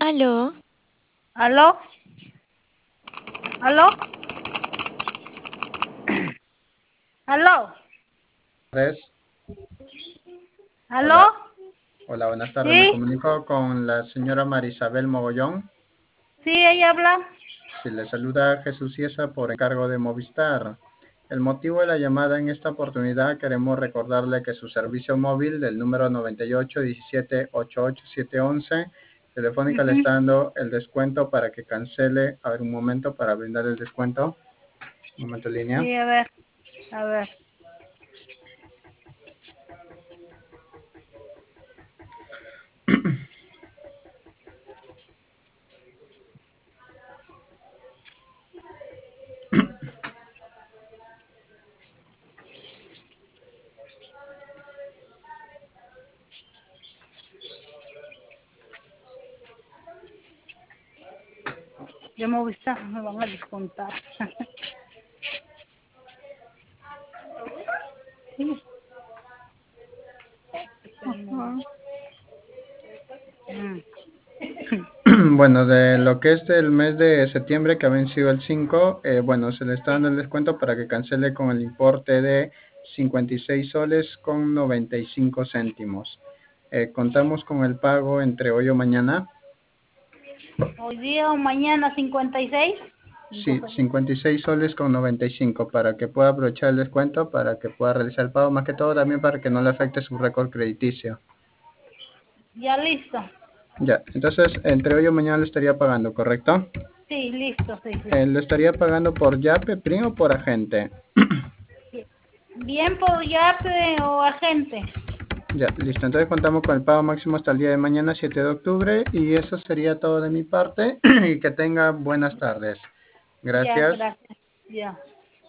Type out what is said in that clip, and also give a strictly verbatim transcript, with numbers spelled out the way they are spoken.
Aló, ¿Aló? ¿Aló? ¿Aló? Tardes. ¿Aló? Hola, hola, buenas tardes. Me ¿Sí? comunico con la señora Marisabel Mogollón. ¿Sí, ella habla? Si le saluda Jesús Ciesa por encargo de Movistar. El motivo de la llamada en esta oportunidad queremos recordarle que su servicio móvil del número noventa y ocho diecisiete ochenta y ocho setecientos once Telefónica le Ujú. está dando el descuento para que cancele. A ver, un momento para brindar el descuento. Un momento en línea. Sí, a ver, a ver. De Movistar me van a descontar. Sí. Ajá. Mm. Bueno, de lo que es del mes de septiembre que ha vencido el cinco, eh, bueno, se le está dando el descuento para que cancele con el importe de cincuenta y seis soles con noventa y cinco céntimos. Eh, contamos con el pago entre hoy o mañana. Hoy día o mañana cincuenta y seis. Sí, cincuenta y seis soles con noventa y cinco para que pueda aprovechar el descuento, para que pueda realizar el pago, más que todo también para que no le afecte su récord crediticio. Ya listo. Ya, entonces entre hoy o mañana le estaría pagando, ¿correcto? Sí, listo, sí, sí. Eh, ¿le estaría pagando por Yape, PRIN o por agente? Bien por Yape o agente. Ya, listo. Entonces contamos con el pago máximo hasta el día de mañana, siete de octubre. Y eso sería todo de mi parte. Y que tenga buenas tardes. Ya, Gracias. gracias. Ya.